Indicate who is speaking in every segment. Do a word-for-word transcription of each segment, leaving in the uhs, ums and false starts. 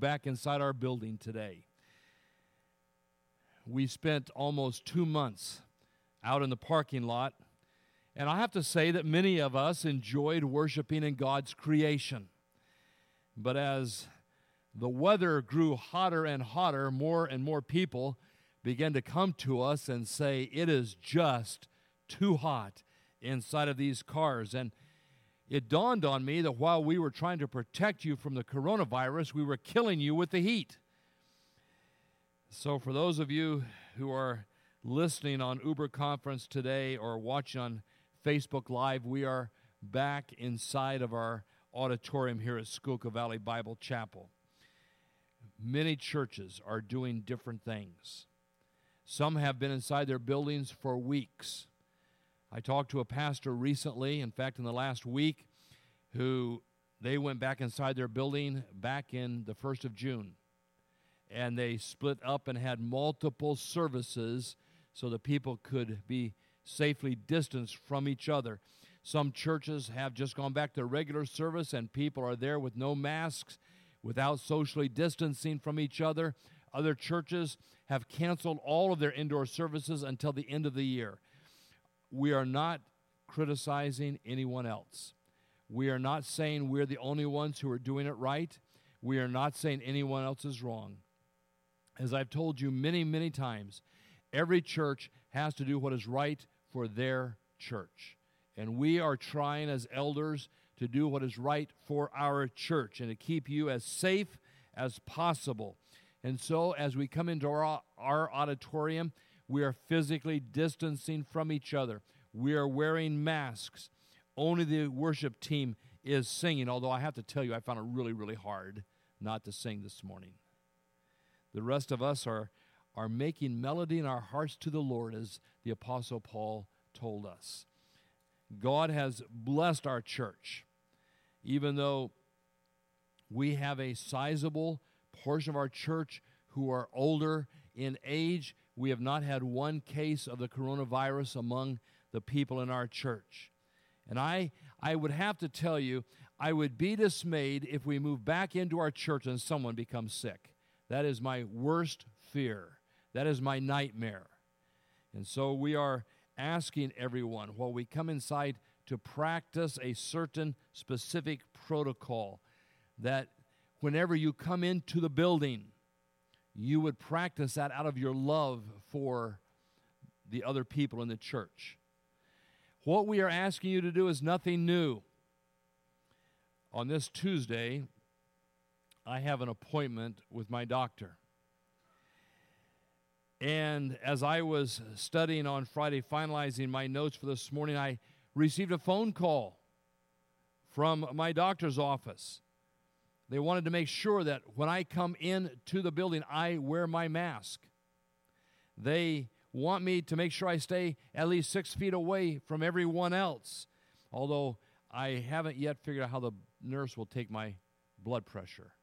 Speaker 1: back inside our building today. We spent almost two months out in the parking lot, and I have to say that many of us enjoyed worshiping in God's creation. But as the weather grew hotter and hotter, more and more people began to come to us and say, it is just too hot inside of these cars. And it dawned on me that while we were trying to protect you from the coronavirus, we were killing you with the heat. So for those of you who are listening on Uber Conference today or watching on Facebook Live, we are back inside of our auditorium here at Schuylkill Valley Bible Chapel. Many churches are doing different things. Some have been inside their buildings for weeks. I talked to a pastor recently, in fact, in the last week, who they went back inside their building back in the first of June. And they split up and had multiple services so that people could be safely distanced from each other. Some churches have just gone back to regular service, and people are there with no masks, without socially distancing from each other. Other churches have canceled all of their indoor services until the end of the year. We are not criticizing anyone else. We are not saying we're the only ones who are doing it right. We are not saying anyone else is wrong. As I've told you many, many times, every church has to do what is right for their church. And we are trying as elders to do what is right for our church and to keep you as safe as possible. And so as we come into our, our auditorium, we are physically distancing from each other. We are wearing masks. Only the worship team is singing, although I have to tell you, I found it really, really hard not to sing this morning. The rest of us are, are making melody in our hearts to the Lord, as the Apostle Paul told us. God has blessed our church. Even though we have a sizable portion of our church who are older in age, we have not had one case of the coronavirus among the people in our church. And I, I would have to tell you, I would be dismayed if we move back into our church and someone becomes sick. That is my worst fear. That is my nightmare. And so we are asking everyone, while we come inside, to practice a certain specific protocol, that whenever you come into the building, you would practice that out of your love for the other people in the church. What we are asking you to do is nothing new. On this Tuesday, I have an appointment with my doctor. And as I was studying on Friday, finalizing my notes for this morning, I received a phone call from my doctor's office. They wanted to make sure that when I come in to the building, I wear my mask. They want me to make sure I stay at least six feet away from everyone else, although I haven't yet figured out how the nurse will take my blood pressure.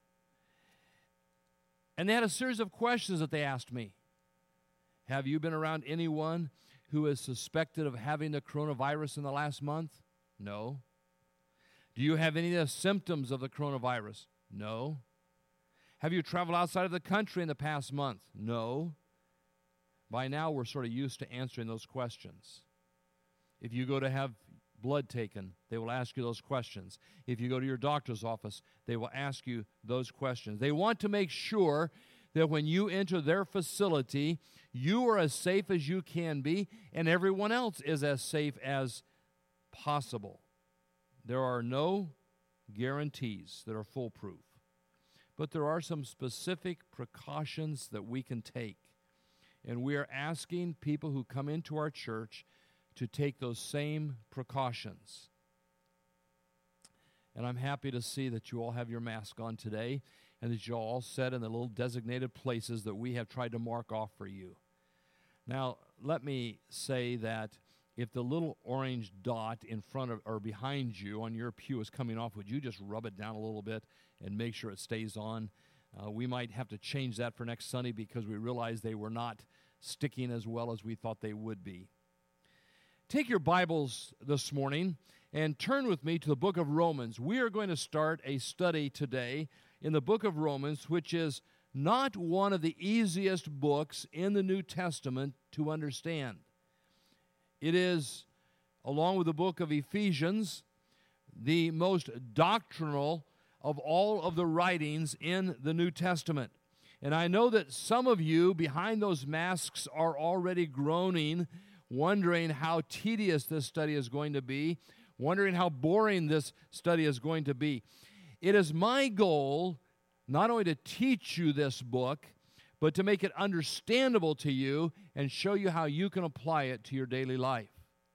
Speaker 1: And they had a series of questions that they asked me. Have you been around anyone who is suspected of having the coronavirus in the last month? No. Do you have any of the symptoms of the coronavirus? No. Have you traveled outside of the country in the past month? No. By now, we're sort of used to answering those questions. If you go to have blood taken, they will ask you those questions. If you go to your doctor's office, they will ask you those questions. They want to make sure that when you enter their facility, you are as safe as you can be, and everyone else is as safe as possible. There are no guarantees that are foolproof, but there are some specific precautions that we can take. And we are asking people who come into our church to take those same precautions. And I'm happy to see that you all have your mask on today and that you all sit in the little designated places that we have tried to mark off for you. Now, let me say that if the little orange dot in front of or behind you on your pew is coming off, would you just rub it down a little bit and make sure it stays on? Uh, we might have to change that for next Sunday because we realized they were not sticking as well as we thought they would be. Take your Bibles this morning and turn with me to the book of Romans. We are going to start a study today in the book of Romans, which is not one of the easiest books in the New Testament to understand. It is, along with the book of Ephesians, the most doctrinal of all of the writings in the New Testament. And I know that some of you behind those masks are already groaning, wondering how tedious this study is going to be, wondering how boring this study is going to be. It is my goal not only to teach you this book, but to make it understandable to you and show you how you can apply it to your daily life.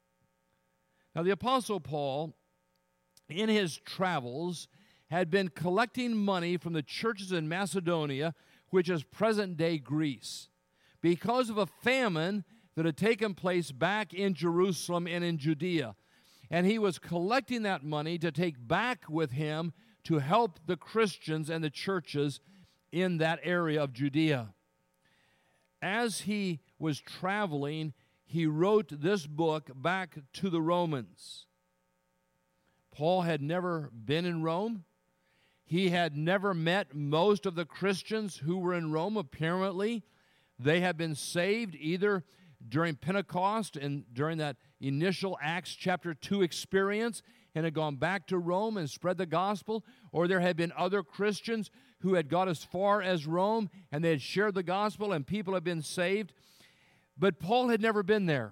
Speaker 1: Now, the Apostle Paul, in his travels, had been collecting money from the churches in Macedonia, which is present-day Greece, because of a famine that had taken place back in Jerusalem and in Judea. And he was collecting that money to take back with him to help the Christians and the churches in that area of Judea. As he was traveling, he wrote this book back to the Romans. Paul had never been in Rome. He had never met most of the Christians who were in Rome. Apparently, they had been saved either during Pentecost and during that initial Acts chapter two experience and had gone back to Rome and spread the gospel, or there had been other Christians who had got as far as Rome and they had shared the gospel and people had been saved. But Paul had never been there.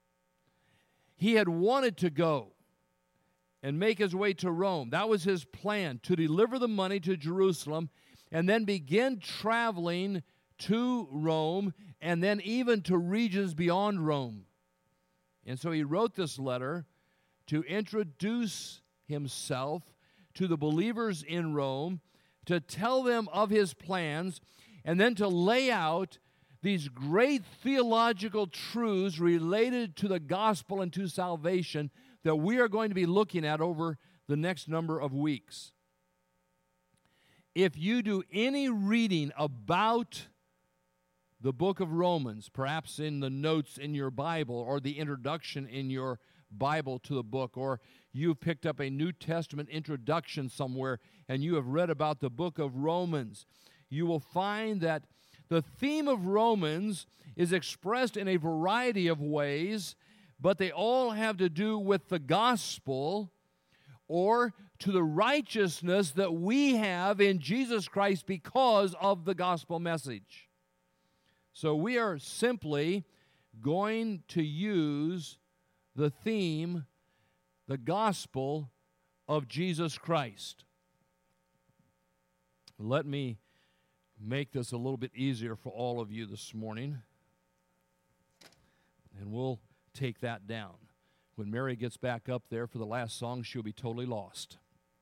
Speaker 1: He had wanted to go and make his way to Rome. That was his plan, to deliver the money to Jerusalem and then begin traveling to Rome and then even to regions beyond Rome. And so he wrote this letter to introduce himself to the believers in Rome, to tell them of his plans, and then to lay out these great theological truths related to the gospel and to salvation that we are going to be looking at over the next number of weeks. If you do any reading about the book of Romans, perhaps in the notes in your Bible or the introduction in your Bible to the book, or you've picked up a New Testament introduction somewhere and you have read about the book of Romans, you will find that the theme of Romans is expressed in a variety of ways, but they all have to do with the gospel or to the righteousness that we have in Jesus Christ because of the gospel message. So we are simply going to use the theme, the gospel of Jesus Christ. Let me make this a little bit easier for all of you this morning, and we'll take that down. When Mary gets back up there for the last song, she'll be totally lost.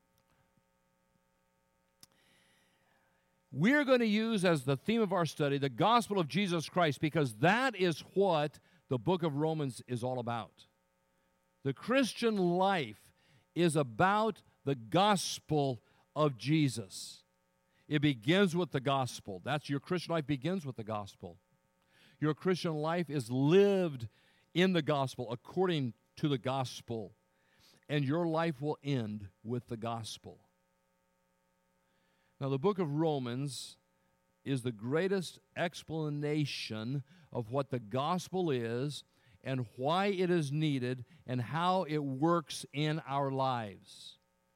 Speaker 1: We're going to use as the theme of our study the gospel of Jesus Christ, because that is what the book of Romans is all about. The Christian life is about the gospel of Jesus. It begins with the gospel. That's your Christian life begins with the gospel. Your Christian life is lived in the gospel, according to the gospel, and your life will end with the gospel. Now, the book of Romans is the greatest explanation of what the gospel is and why it is needed and how it works in our lives.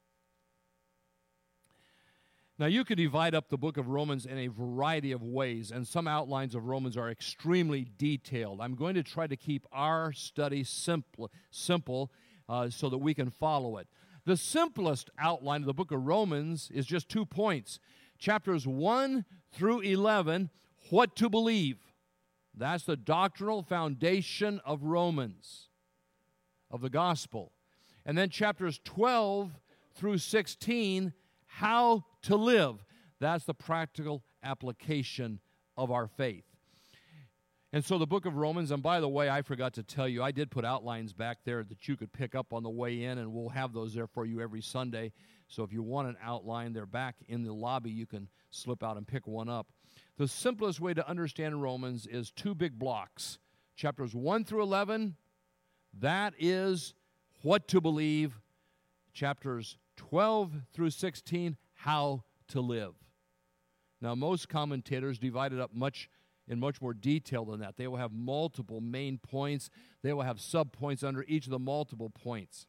Speaker 1: Now, you could divide up the book of Romans in a variety of ways, and some outlines of Romans are extremely detailed. I'm going to try to keep our study simple, simple uh, so that we can follow it. The simplest outline of the book of Romans is just two points. Chapters one through eleven, what to believe. That's the doctrinal foundation of Romans, of the gospel. And then chapters twelve through sixteen, how to live. That's the practical application of our faith. And so the book of Romans, and by the way, I forgot to tell you, I did put outlines back there that you could pick up on the way in, and we'll have those there for you every Sunday. So if you want an outline, they're back in the lobby. You can slip out and pick one up. The simplest way to understand Romans is two big blocks. Chapters one through eleven, that is what to believe. Chapters twelve through sixteen, how to live. Now, most commentators divide it up much in much more detail than that. They will have multiple main points. They will have subpoints under each of the multiple points.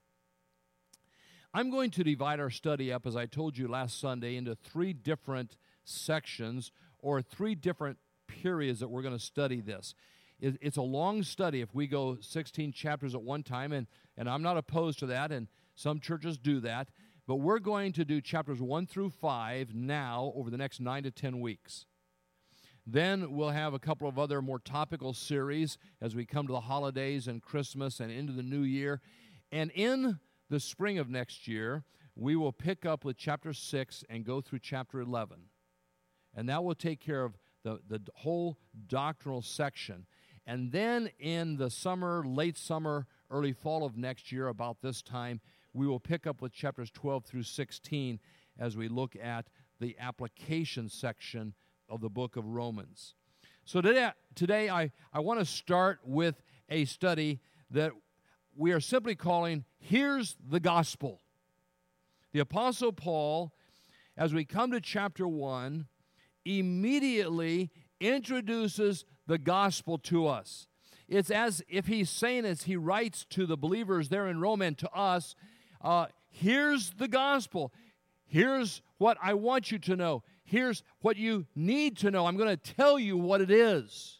Speaker 1: I'm going to divide our study up, as I told you last Sunday, into three different sections or three different periods that we're going to study this. It's a long study if we go sixteen chapters at one time, and, and I'm not opposed to that, and some churches do that. But we're going to do chapters one through five now over the next nine to ten weeks. Then we'll have a couple of other more topical series as we come to the holidays and Christmas and into the new year. And in the spring of next year, we will pick up with chapter six and go through chapter eleven. And that will take care of the, the whole doctrinal section. And then in the summer, late summer, early fall of next year, about this time, we will pick up with chapters twelve through sixteen as we look at the application section of the book of Romans. So today, today I, I want to start with a study that we are simply calling, Here's the Gospel. The Apostle Paul, as we come to chapter one, immediately introduces the gospel to us. It's as if he's saying, as he writes to the believers there in Rome and to us, uh, here's the gospel. Here's what I want you to know. Here's what you need to know. I'm going to tell you what it is.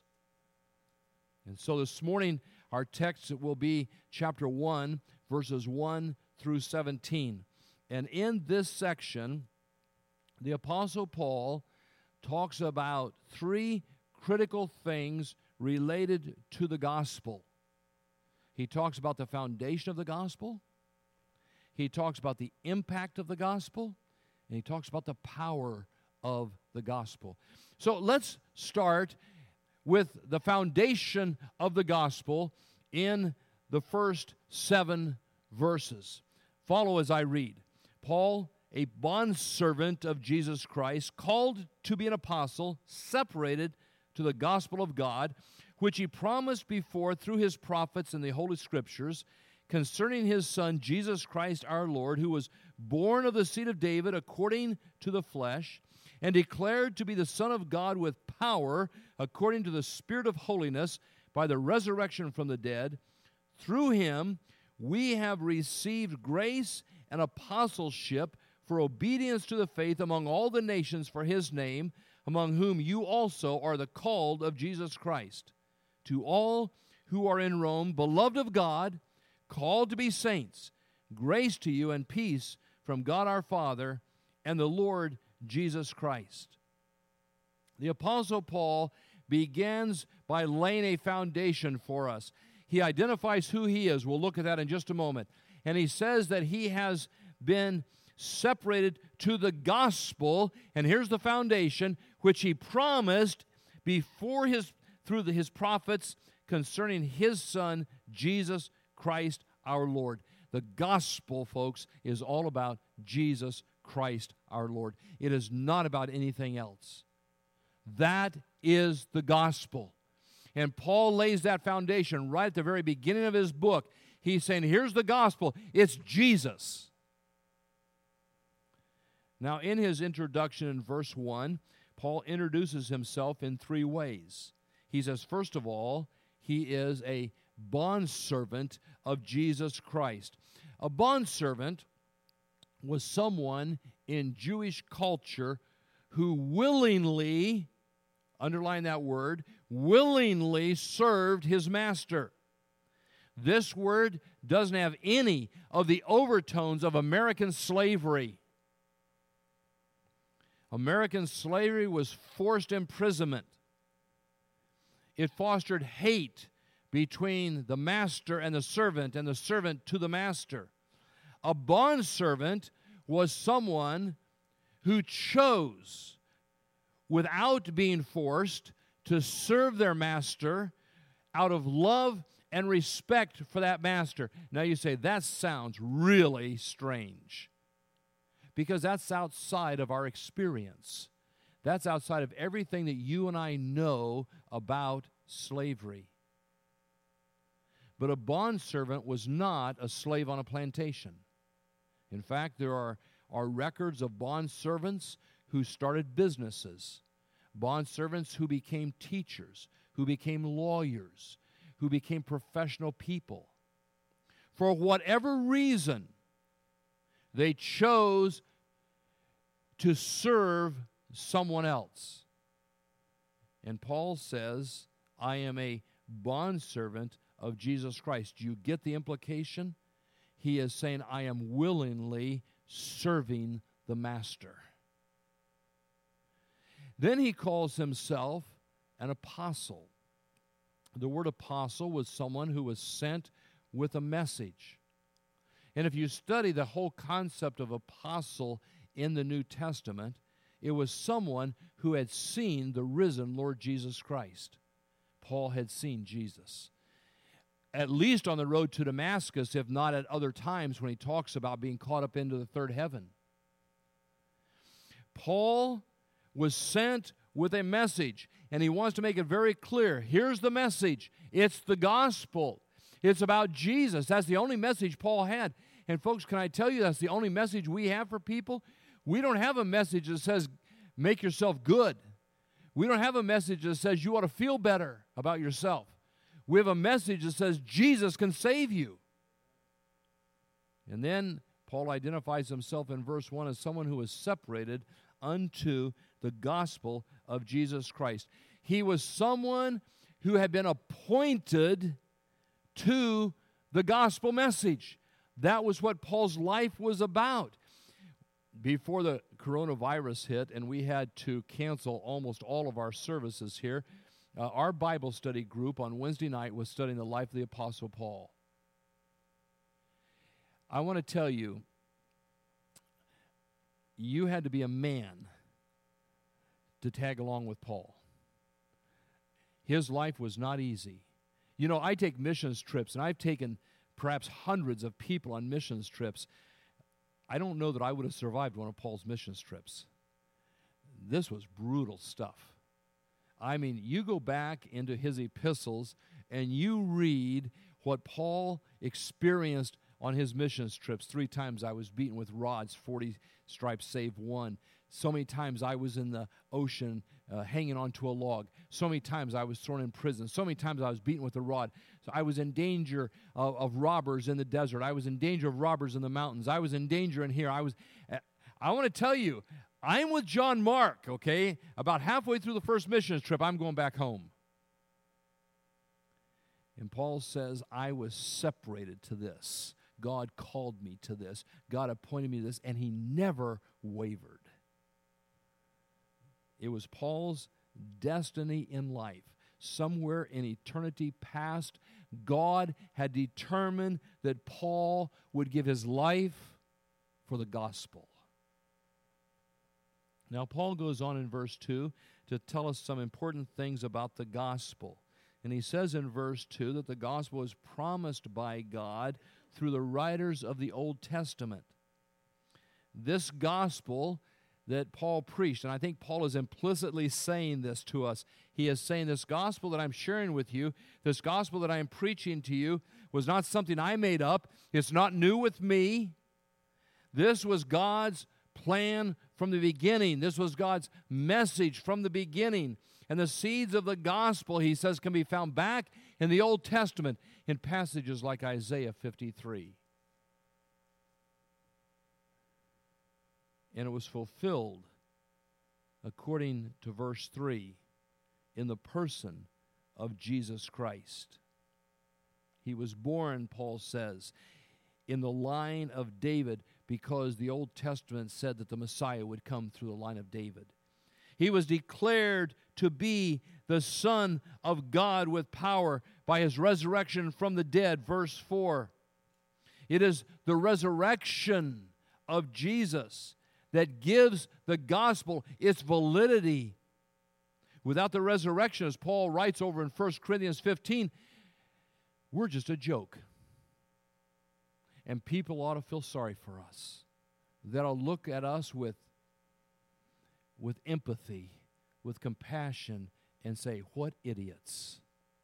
Speaker 1: And so this morning, our text will be chapter one, verses one through seventeen. And in this section, the Apostle Paul talks about three critical things related to the gospel. He talks about the foundation of the gospel. He talks about the impact of the gospel. And he talks about the power of the gospel. So let's start with the foundation of the gospel in the first seven verses. Follow as I read. Paul, a bondservant of Jesus Christ, called to be an apostle, separated to the gospel of God, which he promised before through his prophets in the Holy Scriptures, concerning his Son, Jesus Christ our Lord, who was born of the seed of David according to the flesh, and declared to be the Son of God with power, according to the Spirit of holiness, by the resurrection from the dead. Through him we have received grace and apostleship for obedience to the faith among all the nations for his name, among whom you also are the called of Jesus Christ. To all who are in Rome, beloved of God, called to be saints, grace to you and peace from God our Father and the Lord Jesus Christ. The Apostle Paul begins by laying a foundation for us. He identifies who he is. We'll look at that in just a moment. And he says that he has been separated to the gospel, and here's the foundation, which he promised before his through the, his prophets concerning his Son, Jesus Christ our Lord. The gospel, folks, is all about Jesus Christ our Lord. It is not about anything else. That is the gospel. And Paul lays that foundation right at the very beginning of his book. He's saying, here's the gospel. It's Jesus. Now, in his introduction in verse one, Paul introduces himself in three ways. He says, first of all, he is a bondservant of Jesus Christ. A bondservant was someone in Jewish culture who willingly, underline that word, willingly served his master. This word doesn't have any of the overtones of American slavery. American slavery was forced imprisonment. It fostered hate between the master and the servant, and the servant to the master. A bondservant was someone who chose, without being forced, to serve their master out of love and respect for that master. Now you say, that sounds really strange, because that's outside of our experience. That's outside of everything that you and I know about slavery. But a bondservant was not a slave on a plantation. In fact, there are, are records of bondservants who started businesses, bondservants who became teachers, who became lawyers, who became professional people. For whatever reason, they chose to serve someone else. And Paul says, I am a bondservant of Jesus Christ. Do you get the implication? He is saying, I am willingly serving the master. Then he calls himself an apostle. The word apostle was someone who was sent with a message. And if you study the whole concept of apostle in the New Testament, it was someone who had seen the risen Lord Jesus Christ. Paul had seen Jesus, at least on the road to Damascus, if not at other times when he talks about being caught up into the third heaven. Paul was sent with a message, and he wants to make it very clear. Here's the message. It's the gospel. It's about Jesus. That's the only message Paul had. And folks, can I tell you that's the only message we have for people? We don't have a message that says, make yourself good. We don't have a message that says you ought to feel better about yourself. We have a message that says Jesus can save you. And then Paul identifies himself in verse one as someone who is separated unto the gospel of Jesus Christ. He was someone who had been appointed to the gospel message. That was what Paul's life was about. Before the coronavirus hit and we had to cancel almost all of our services here, uh, our Bible study group on Wednesday night was studying the life of the Apostle Paul. I want to tell you, you had to be a man to tag along with Paul. His life was not easy. You know, I take missions trips, and I've taken perhaps hundreds of people on missions trips. I don't know that I would have survived one of Paul's missions trips. This was brutal stuff. I mean, you go back into his epistles, and you read what Paul experienced on his missions trips. Three times I was beaten with rods, forty stripes save one. So many times I was in the ocean uh, hanging onto a log. So many times I was thrown in prison. So many times I was beaten with a rod. So I was in danger of, of robbers in the desert. I was in danger of robbers in the mountains. I was in danger in here. I was. Uh, I want to tell you, I'm with John Mark, okay? About halfway through the first missions trip, I'm going back home. And Paul says, I was separated to this. God called me to this. God appointed me to this, and he never wavered. It was Paul's destiny in life. Somewhere in eternity past, God had determined that Paul would give his life for the gospel. Now, Paul goes on in verse two to tell us some important things about the gospel. And he says in verse two that the gospel is promised by God through the writers of the Old Testament. This gospel that Paul preached, and I think Paul is implicitly saying this to us. He is saying this gospel that I'm sharing with you, this gospel that I am preaching to you, was not something I made up. It's not new with me. This was God's plan from the beginning. This was God's message from the beginning. And the seeds of the gospel, he says, can be found back in the Old Testament in passages like Isaiah fifty-three. And it was fulfilled, according to verse three, in the person of Jesus Christ. He was born, Paul says, in the line of David because the Old Testament said that the Messiah would come through the line of David. He was declared to be the Son of God with power by his resurrection from the dead, verse four. It is the resurrection of Jesus that gives the gospel its validity. Without the resurrection, as Paul writes over in First Corinthians fifteen, we're just a joke. And people ought to feel sorry for us. They'll look at us with, with empathy, with compassion, and say, what idiots.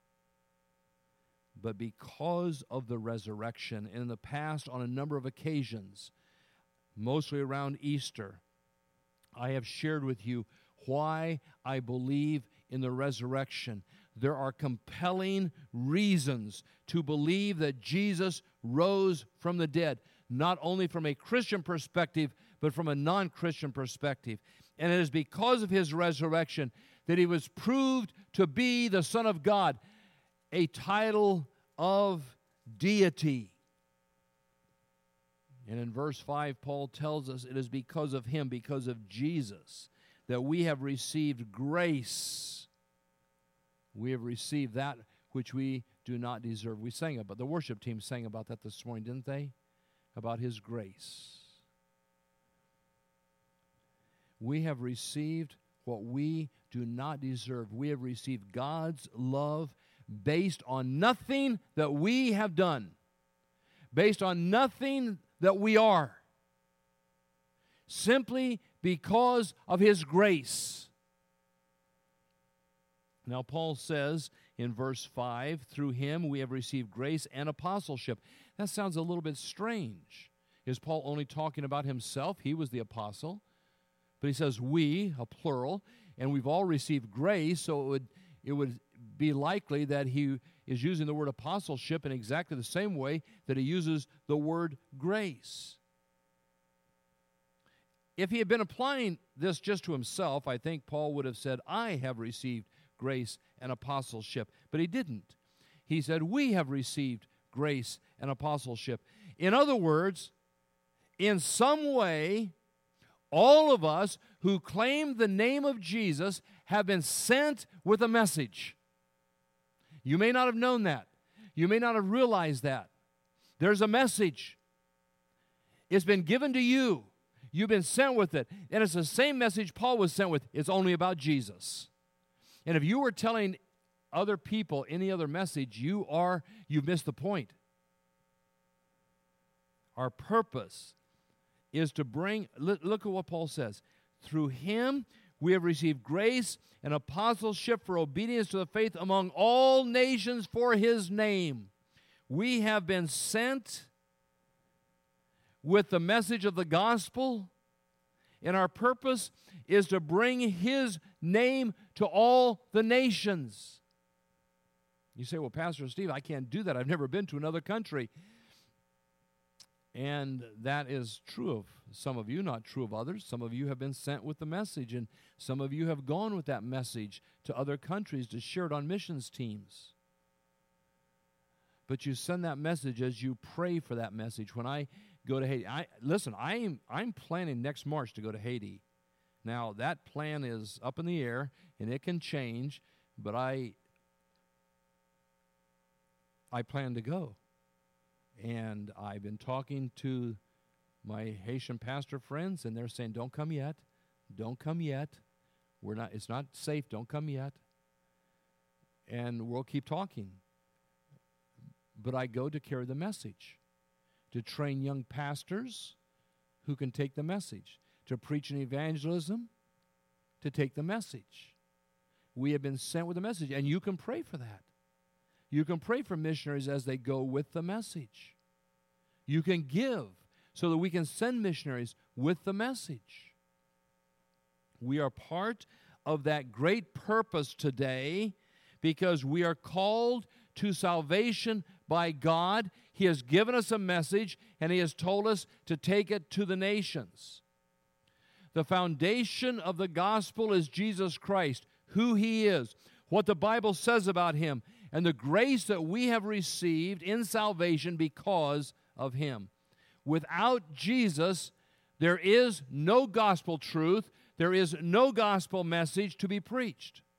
Speaker 1: But because of the resurrection, and in the past on a number of occasions, mostly around Easter, I have shared with you why I believe in the resurrection. There are compelling reasons to believe that Jesus rose from the dead, not only from a Christian perspective, but from a non-Christian perspective. And it is because of his resurrection that he was proved to be the Son of God, a title of deity. And in verse five, Paul tells us it is because of him, because of Jesus, that we have received grace. We have received that which we do not deserve. We sang about, the worship team sang about that this morning, didn't they? About his grace. We have received what we do not deserve. We have received God's love based on nothing that we have done, based on nothing that we are, simply because of his grace. Now, Paul says in verse five, through him we have received grace and apostleship. That sounds a little bit strange. Is Paul only talking about himself? He was the apostle. But he says we, a plural, and we've all received grace, so it would, it would be likely that he is using the word apostleship in exactly the same way that he uses the word grace. If he had been applying this just to himself, I think Paul would have said, I have received grace and apostleship. But he didn't. He said, we have received grace and apostleship. In other words, in some way, all of us who claim the name of Jesus have been sent with a message. You may not have known that. You may not have realized that. There's a message. It's been given to you. You've been sent with it. And it's the same message Paul was sent with. It's only about Jesus. And if you were telling other people any other message, you are, you've missed the point. Our purpose is to bring, look at what Paul says. Through him we have received grace and apostleship for obedience to the faith among all nations for his name. We have been sent with the message of the gospel, and our purpose is to bring his name to all the nations. You say, well, Pastor Steve, I can't do that. I've never been to another country. And that is true of some of you, not true of others. Some of you have been sent with the message, and some of you have gone with that message to other countries to share it on missions teams. But you send that message as you pray for that message. When I go to Haiti, I, listen, I'm, I'm planning next March to go to Haiti. Now, that plan is up in the air, and it can change, but I, I plan to go. And I've been talking to my Haitian pastor friends, and they're saying, don't come yet. Don't come yet. We're not. It's not safe. Don't come yet. And we'll keep talking. But I go to carry the message, to train young pastors who can take the message, to preach in evangelism, to take the message. We have been sent with a message, and you can pray for that. You can pray for missionaries as they go with the message. You can give so that we can send missionaries with the message. We are part of that great purpose today because we are called to salvation by God. He has given us a message, and he has told us to take it to the nations. The foundation of the gospel is Jesus Christ, who he is, what the Bible says about him, and the grace that we have received in salvation because of him. Without Jesus, there is no gospel truth. There is no gospel message to be preached.